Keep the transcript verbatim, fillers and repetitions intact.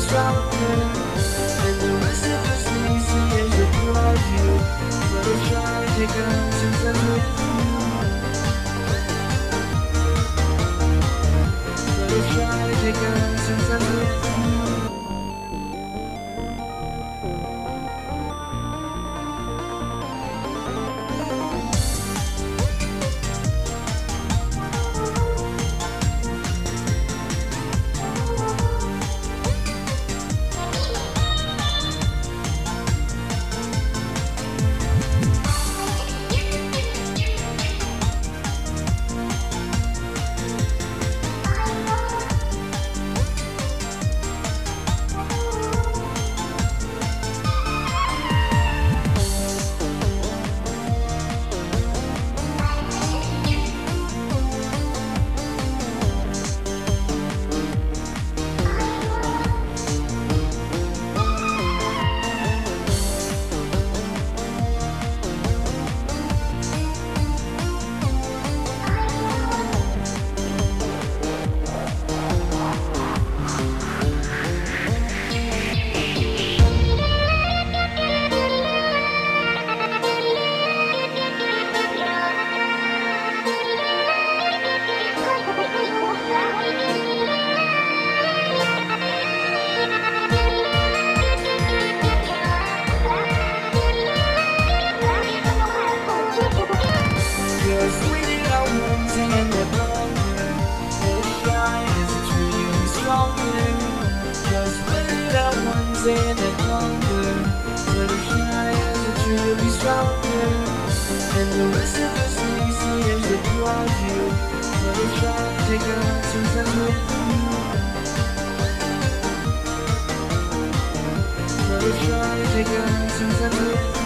stronger. And the rest of us need to is that you love you. Let us try to take our chances with you. Let us try to take our chances with you. And it longer, but if shy as a tree will be stronger. And the rest of us need to is that you are you. Let us try to take our chances with you. Let us try to take our chances with you.